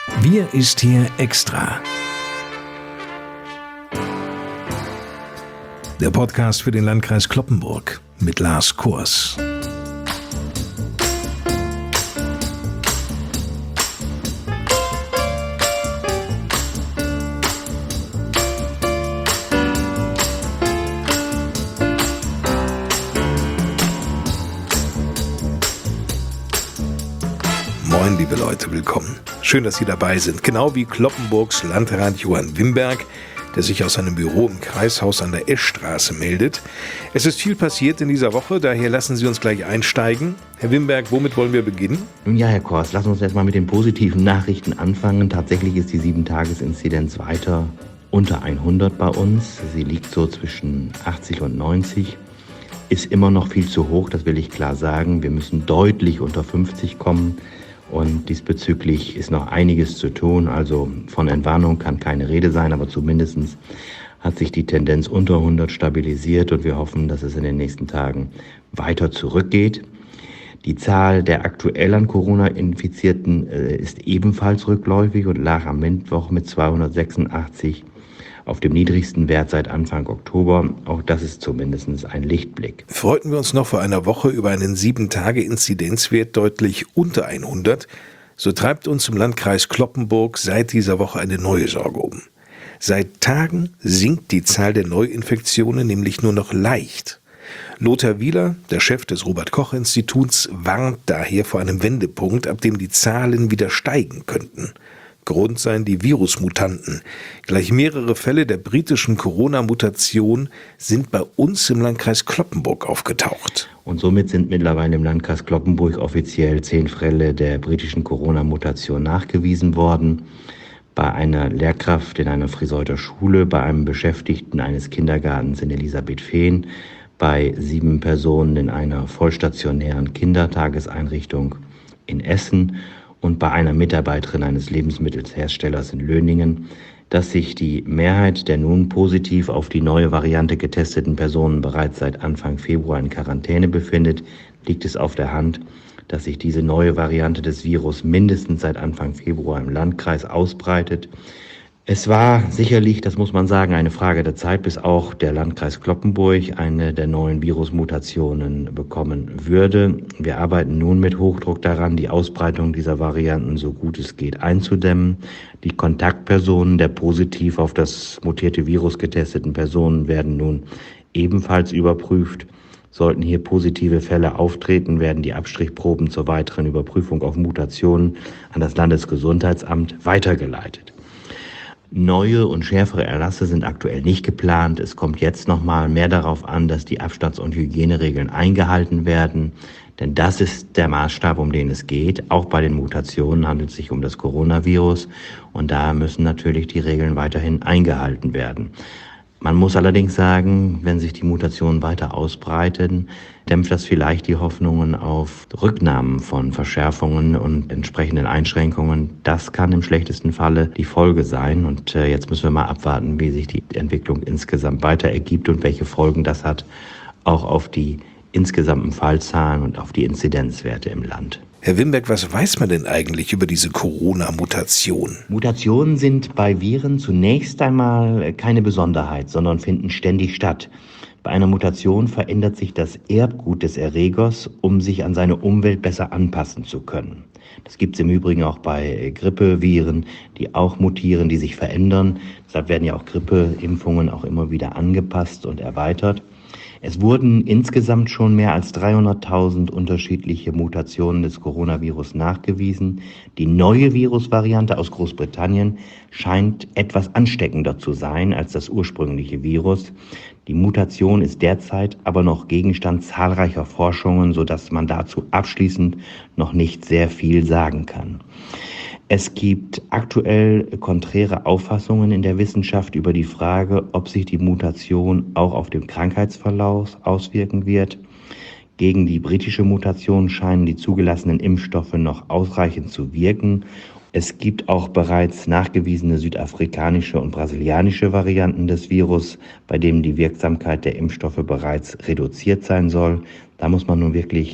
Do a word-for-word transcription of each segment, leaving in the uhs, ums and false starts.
Wir ist hier extra. Der Podcast für den Landkreis Cloppenburg mit Lars Kurs. Moin, liebe Leute, willkommen. Schön, dass Sie dabei sind. Genau wie Cloppenburgs Landrat Johann Wimberg, der sich aus seinem Büro im Kreishaus an der Eschstraße meldet. Es ist viel passiert in dieser Woche, daher lassen Sie uns gleich einsteigen. Herr Wimberg, womit wollen wir beginnen? Nun ja, Herr Kors, lassen wir uns erstmal mit den positiven Nachrichten anfangen. Tatsächlich ist die sieben-Tages-Inzidenz weiter unter hundert bei uns. Sie liegt so zwischen achtzig und neunzig. Ist immer noch viel zu hoch, das will ich klar sagen. Wir müssen deutlich unter fünfzig kommen. Und diesbezüglich ist noch einiges zu tun. Also von Entwarnung kann keine Rede sein, aber zumindest hat sich die Tendenz unter hundert stabilisiert und wir hoffen, dass es in den nächsten Tagen weiter zurückgeht. Die Zahl der aktuell an Corona-Infizierten äh, ist ebenfalls rückläufig und lag am Mittwoch mit zweihundertsechsundachtzig auf dem niedrigsten Wert seit Anfang Oktober. Auch das ist zumindest ein Lichtblick. Freuten wir uns noch vor einer Woche über einen sieben Tage Inzidenzwert deutlich unter hundert, so treibt uns im Landkreis Cloppenburg seit dieser Woche eine neue Sorge um. Seit Tagen sinkt die Zahl der Neuinfektionen nämlich nur noch leicht. Lothar Wieler, der Chef des Robert-Koch-Instituts, warnt daher vor einem Wendepunkt, ab dem die Zahlen wieder steigen könnten. Grund seien die Virusmutanten. Gleich mehrere Fälle der britischen Corona-Mutation sind bei uns im Landkreis Cloppenburg aufgetaucht. Und somit sind mittlerweile im Landkreis Cloppenburg offiziell zehn Fälle der britischen Corona-Mutation nachgewiesen worden. Bei einer Lehrkraft in einer Friseurter Schule, bei einem Beschäftigten eines Kindergartens in Elisabethfehn, bei sieben Personen in einer vollstationären Kindertageseinrichtung in Essen und bei einer Mitarbeiterin eines Lebensmittelherstellers in Löningen, dass sich die Mehrheit der nun positiv auf die neue Variante getesteten Personen bereits seit Anfang Februar in Quarantäne befindet, liegt es auf der Hand, dass sich diese neue Variante des Virus mindestens seit Anfang Februar im Landkreis ausbreitet. Es war sicherlich, das muss man sagen, eine Frage der Zeit, bis auch der Landkreis Cloppenburg eine der neuen Virusmutationen bekommen würde. Wir arbeiten nun mit Hochdruck daran, die Ausbreitung dieser Varianten so gut es geht einzudämmen. Die Kontaktpersonen der positiv auf das mutierte Virus getesteten Personen werden nun ebenfalls überprüft. Sollten hier positive Fälle auftreten, werden die Abstrichproben zur weiteren Überprüfung auf Mutationen an das Landesgesundheitsamt weitergeleitet. Neue und schärfere Erlasse sind aktuell nicht geplant. Es kommt jetzt nochmal mehr darauf an, dass die Abstands- und Hygieneregeln eingehalten werden. Denn das ist der Maßstab, um den es geht. Auch bei den Mutationen handelt es sich um das Coronavirus. Und da müssen natürlich die Regeln weiterhin eingehalten werden. Man muss allerdings sagen, wenn sich die Mutationen weiter ausbreiten, dämpft das vielleicht die Hoffnungen auf Rücknahmen von Verschärfungen und entsprechenden Einschränkungen. Das kann im schlechtesten Falle die Folge sein. Und äh, jetzt müssen wir mal abwarten, wie sich die Entwicklung insgesamt weiter ergibt und welche Folgen das hat, auch auf die insgesamten Fallzahlen und auf die Inzidenzwerte im Land. Herr Wimberg, was weiß man denn eigentlich über diese Corona-Mutation? Mutationen sind bei Viren zunächst einmal keine Besonderheit, sondern finden ständig statt. Bei einer Mutation verändert sich das Erbgut des Erregers, um sich an seine Umwelt besser anpassen zu können. Das gibt es im Übrigen auch bei Grippeviren, die auch mutieren, die sich verändern. Deshalb werden ja auch Grippeimpfungen auch immer wieder angepasst und erweitert. Es wurden insgesamt schon mehr als dreihunderttausend unterschiedliche Mutationen des Coronavirus nachgewiesen. Die neue Virusvariante aus Großbritannien scheint etwas ansteckender zu sein als das ursprüngliche Virus. Die Mutation ist derzeit aber noch Gegenstand zahlreicher Forschungen, sodass man dazu abschließend noch nicht sehr viel sagen kann. Es gibt aktuell konträre Auffassungen in der Wissenschaft über die Frage, ob sich die Mutation auch auf den Krankheitsverlauf auswirken wird. Gegen die britische Mutation scheinen die zugelassenen Impfstoffe noch ausreichend zu wirken. Es gibt auch bereits nachgewiesene südafrikanische und brasilianische Varianten des Virus, bei denen die Wirksamkeit der Impfstoffe bereits reduziert sein soll. Da muss man nun wirklich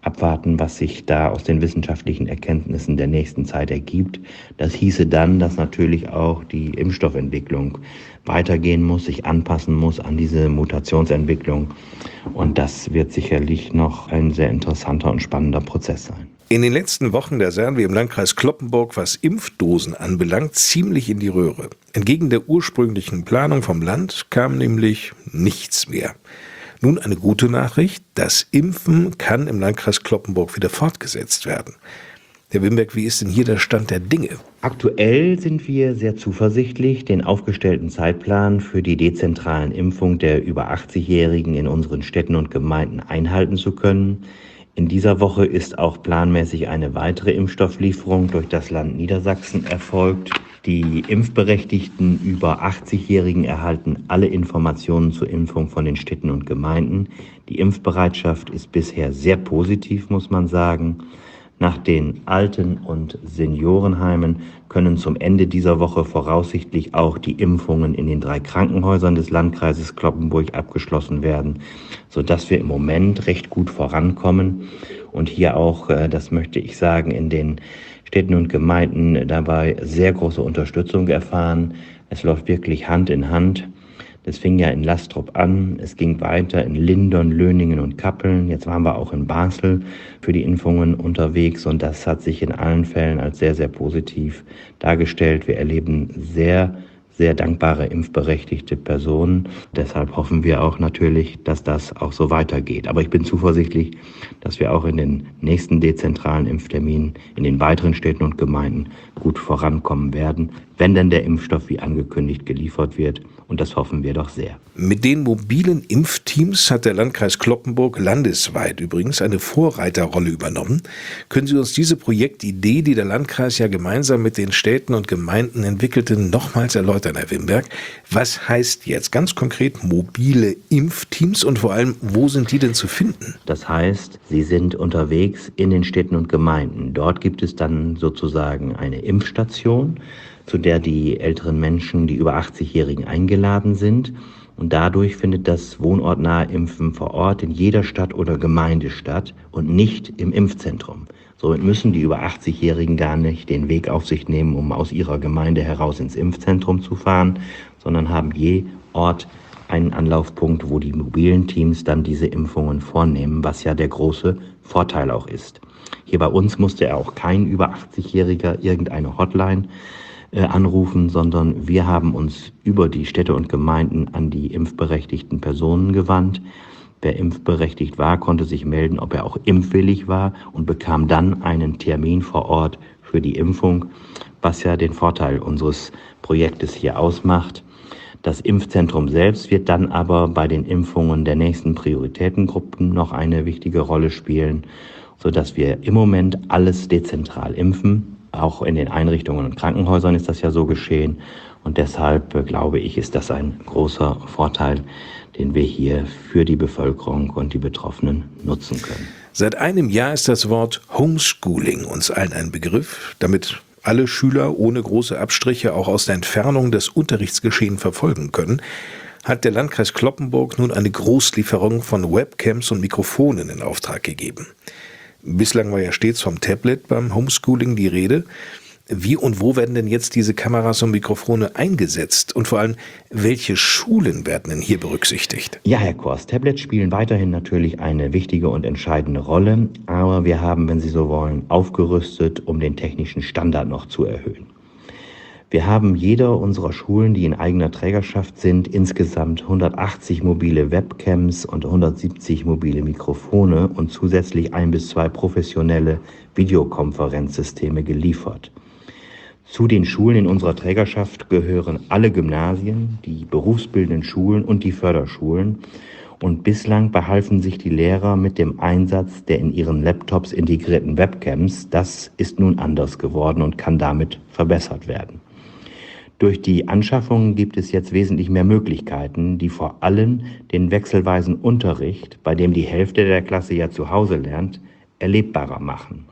abwarten, was sich da aus den wissenschaftlichen Erkenntnissen der nächsten Zeit ergibt. Das hieße dann, dass natürlich auch die Impfstoffentwicklung weitergehen muss, sich anpassen muss an diese Mutationsentwicklung. Und das wird sicherlich noch ein sehr interessanter und spannender Prozess sein. In den letzten Wochen, da sahen wir im Landkreis Cloppenburg, was Impfdosen anbelangt, ziemlich in die Röhre. Entgegen der ursprünglichen Planung vom Land kam nämlich nichts mehr. Nun eine gute Nachricht, das Impfen kann im Landkreis Cloppenburg wieder fortgesetzt werden. Herr Wimberg, wie ist denn hier der Stand der Dinge? Aktuell sind wir sehr zuversichtlich, den aufgestellten Zeitplan für die dezentralen Impfung der über achtzig-Jährigen in unseren Städten und Gemeinden einhalten zu können. In dieser Woche ist auch planmäßig eine weitere Impfstofflieferung durch das Land Niedersachsen erfolgt. Die Impfberechtigten über achtzig-Jährigen erhalten alle Informationen zur Impfung von den Städten und Gemeinden. Die Impfbereitschaft ist bisher sehr positiv, muss man sagen. Nach den Alten- und Seniorenheimen können zum Ende dieser Woche voraussichtlich auch die Impfungen in den drei Krankenhäusern des Landkreises Cloppenburg abgeschlossen werden, sodass wir im Moment recht gut vorankommen und hier auch, das möchte ich sagen, in den Städten und Gemeinden dabei sehr große Unterstützung erfahren. Es läuft wirklich Hand in Hand. Das fing ja in Lastrop an, es ging weiter in Lindern, Löningen und Kappeln. Jetzt waren wir auch in Basel für die Impfungen unterwegs und das hat sich in allen Fällen als sehr, sehr positiv dargestellt. Wir erleben sehr, sehr dankbare impfberechtigte Personen. Deshalb hoffen wir auch natürlich, dass das auch so weitergeht. Aber ich bin zuversichtlich, dass wir auch in den nächsten dezentralen Impfterminen in den weiteren Städten und Gemeinden gut vorankommen werden, wenn denn der Impfstoff wie angekündigt geliefert wird. Und das hoffen wir doch sehr. Mit den mobilen Impfteams hat der Landkreis Cloppenburg landesweit übrigens eine Vorreiterrolle übernommen. Können Sie uns diese Projektidee, die der Landkreis ja gemeinsam mit den Städten und Gemeinden entwickelte, nochmals erläutern, Herr Wimberg? Was heißt jetzt ganz konkret mobile Impfteams und vor allem, wo sind die denn zu finden? Das heißt, sie sind unterwegs in den Städten und Gemeinden. Dort gibt es dann sozusagen eine Impfstation, zu der die älteren Menschen, die über achtzig-Jährigen eingeladen sind. Und dadurch findet das wohnortnahe Impfen vor Ort in jeder Stadt oder Gemeinde statt und nicht im Impfzentrum. Somit müssen die über achtzig-Jährigen gar nicht den Weg auf sich nehmen, um aus ihrer Gemeinde heraus ins Impfzentrum zu fahren, sondern haben je Ort einen Anlaufpunkt, wo die mobilen Teams dann diese Impfungen vornehmen, was ja der große Vorteil auch ist. Hier bei uns musste er auch kein über achtzig-Jähriger irgendeine Hotline anrufen, sondern wir haben uns über die Städte und Gemeinden an die impfberechtigten Personen gewandt. Wer impfberechtigt war, konnte sich melden, ob er auch impfwillig war und bekam dann einen Termin vor Ort für die Impfung, was ja den Vorteil unseres Projektes hier ausmacht. Das Impfzentrum selbst wird dann aber bei den Impfungen der nächsten Prioritätengruppen noch eine wichtige Rolle spielen, sodass wir im Moment alles dezentral impfen. Auch in den Einrichtungen und Krankenhäusern ist das ja so geschehen. Und deshalb äh, glaube ich, ist das ein großer Vorteil, den wir hier für die Bevölkerung und die Betroffenen nutzen können. Seit einem Jahr ist das Wort Homeschooling uns allen ein Begriff, damit alle Schüler ohne große Abstriche auch aus der Entfernung das Unterrichtsgeschehen verfolgen können, hat der Landkreis Cloppenburg nun eine Großlieferung von Webcams und Mikrofonen in Auftrag gegeben. Bislang war ja stets vom Tablet beim Homeschooling die Rede. Wie und wo werden denn jetzt diese Kameras und Mikrofone eingesetzt? Und vor allem, welche Schulen werden denn hier berücksichtigt? Ja, Herr Kors, Tablets spielen weiterhin natürlich eine wichtige und entscheidende Rolle. Aber wir haben, wenn Sie so wollen, aufgerüstet, um den technischen Standard noch zu erhöhen. Wir haben jeder unserer Schulen, die in eigener Trägerschaft sind, insgesamt hundertachtzig mobile Webcams und hundertsiebzig mobile Mikrofone und zusätzlich ein bis zwei professionelle Videokonferenzsysteme geliefert. Zu den Schulen in unserer Trägerschaft gehören alle Gymnasien, die berufsbildenden Schulen und die Förderschulen. Und bislang behalfen sich die Lehrer mit dem Einsatz der in ihren Laptops integrierten Webcams. Das ist nun anders geworden und kann damit verbessert werden. Durch die Anschaffung gibt es jetzt wesentlich mehr Möglichkeiten, die vor allem den wechselweisen Unterricht, bei dem die Hälfte der Klasse ja zu Hause lernt, erlebbarer machen.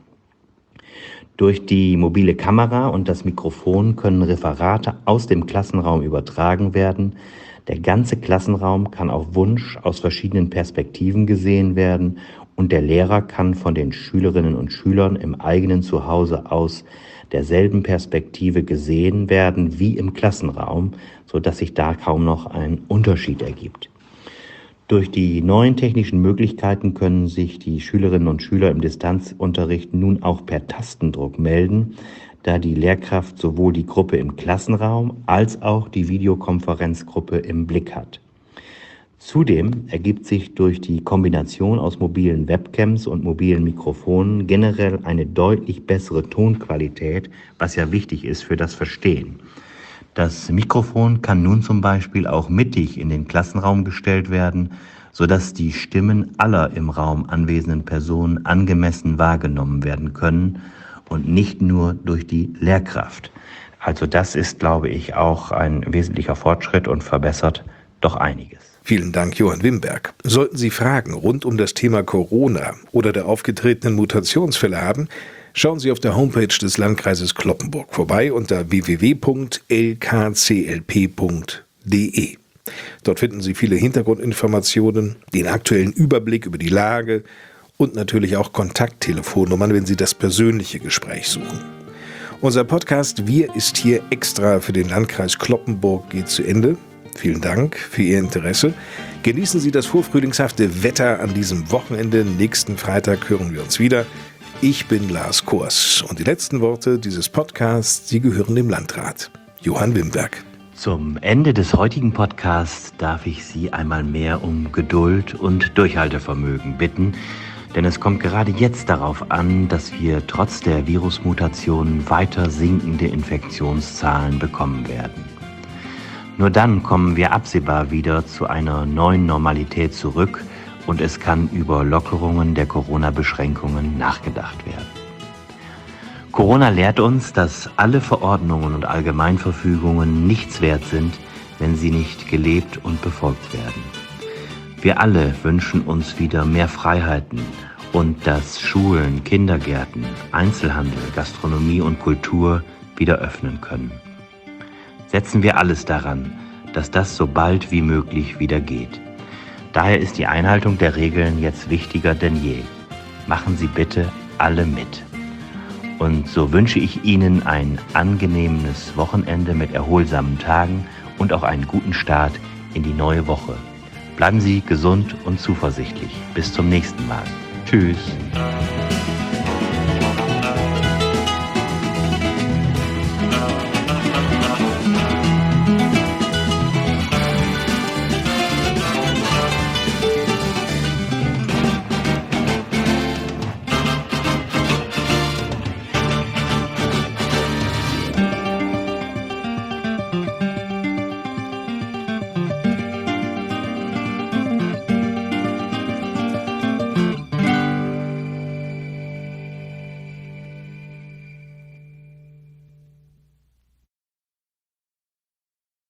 Durch die mobile Kamera und das Mikrofon können Referate aus dem Klassenraum übertragen werden. Der ganze Klassenraum kann auf Wunsch aus verschiedenen Perspektiven gesehen werden und der Lehrer kann von den Schülerinnen und Schülern im eigenen Zuhause aus derselben Perspektive gesehen werden wie im Klassenraum, sodass sich da kaum noch ein Unterschied ergibt. Durch die neuen technischen Möglichkeiten können sich die Schülerinnen und Schüler im Distanzunterricht nun auch per Tastendruck melden, da die Lehrkraft sowohl die Gruppe im Klassenraum als auch die Videokonferenzgruppe im Blick hat. Zudem ergibt sich durch die Kombination aus mobilen Webcams und mobilen Mikrofonen generell eine deutlich bessere Tonqualität, was ja wichtig ist für das Verstehen. Das Mikrofon kann nun zum Beispiel auch mittig in den Klassenraum gestellt werden, sodass die Stimmen aller im Raum anwesenden Personen angemessen wahrgenommen werden können und nicht nur durch die Lehrkraft. Also das ist, glaube ich, auch ein wesentlicher Fortschritt und verbessert doch einiges. Vielen Dank, Johann Wimberg. Sollten Sie Fragen rund um das Thema Corona oder der aufgetretenen Mutationsfälle haben, schauen Sie auf der Homepage des Landkreises Cloppenburg vorbei unter w w w punkt l k c l p punkt d e. Dort finden Sie viele Hintergrundinformationen, den aktuellen Überblick über die Lage und natürlich auch Kontakttelefonnummern, wenn Sie das persönliche Gespräch suchen. Unser Podcast Wir ist hier extra für den Landkreis Cloppenburg geht zu Ende. Vielen Dank für Ihr Interesse. Genießen Sie das vorfrühlingshafte Wetter an diesem Wochenende. Nächsten Freitag hören wir uns wieder. Ich bin Lars Kors und die letzten Worte dieses Podcasts, sie gehören dem Landrat. Johann Wimberg. Zum Ende des heutigen Podcasts darf ich Sie einmal mehr um Geduld und Durchhaltevermögen bitten, denn es kommt gerade jetzt darauf an, dass wir trotz der Virusmutationen weiter sinkende Infektionszahlen bekommen werden. Nur dann kommen wir absehbar wieder zu einer neuen Normalität zurück und es kann über Lockerungen der Corona-Beschränkungen nachgedacht werden. Corona lehrt uns, dass alle Verordnungen und Allgemeinverfügungen nichts wert sind, wenn sie nicht gelebt und befolgt werden. Wir alle wünschen uns wieder mehr Freiheiten und dass Schulen, Kindergärten, Einzelhandel, Gastronomie und Kultur wieder öffnen können. Setzen wir alles daran, dass das so bald wie möglich wieder geht. Daher ist die Einhaltung der Regeln jetzt wichtiger denn je. Machen Sie bitte alle mit. Und so wünsche ich Ihnen ein angenehmes Wochenende mit erholsamen Tagen und auch einen guten Start in die neue Woche. Bleiben Sie gesund und zuversichtlich. Bis zum nächsten Mal. Tschüss.